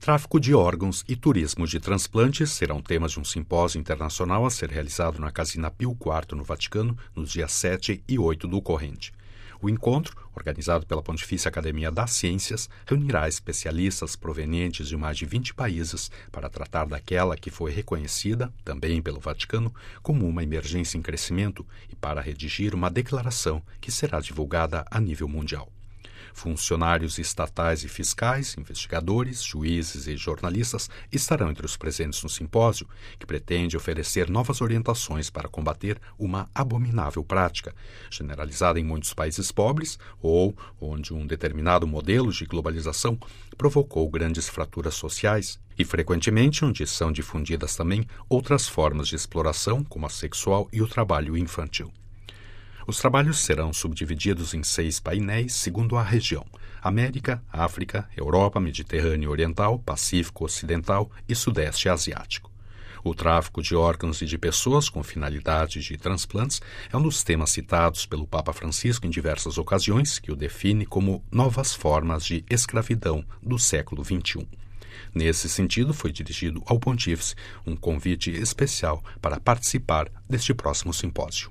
Tráfico de órgãos e turismo de transplantes serão temas de um simpósio internacional a ser realizado na Casina Pio IV, no Vaticano, nos dias 7 e 8 do corrente. O encontro, organizado pela Pontifícia Academia das Ciências, reunirá especialistas provenientes de mais de 20 países para tratar daquela que foi reconhecida, também pelo Vaticano, como uma emergência em crescimento e para redigir uma declaração que será divulgada a nível mundial. Funcionários estatais e fiscais, investigadores, juízes e jornalistas estarão entre os presentes no simpósio, que pretende oferecer novas orientações para combater uma abominável prática, generalizada em muitos países pobres ou onde um determinado modelo de globalização provocou grandes fraturas sociais e, frequentemente, onde são difundidas também outras formas de exploração, como a sexual e o trabalho infantil. Os trabalhos serão subdivididos em 6 painéis segundo a região: América, África, Europa, Mediterrâneo Oriental, Pacífico Ocidental e Sudeste Asiático. O tráfico de órgãos e de pessoas com finalidade de transplantes é um dos temas citados pelo Papa Francisco em diversas ocasiões, que o define como novas formas de escravidão do século XXI. Nesse sentido, foi dirigido ao Pontífice um convite especial para participar deste próximo simpósio.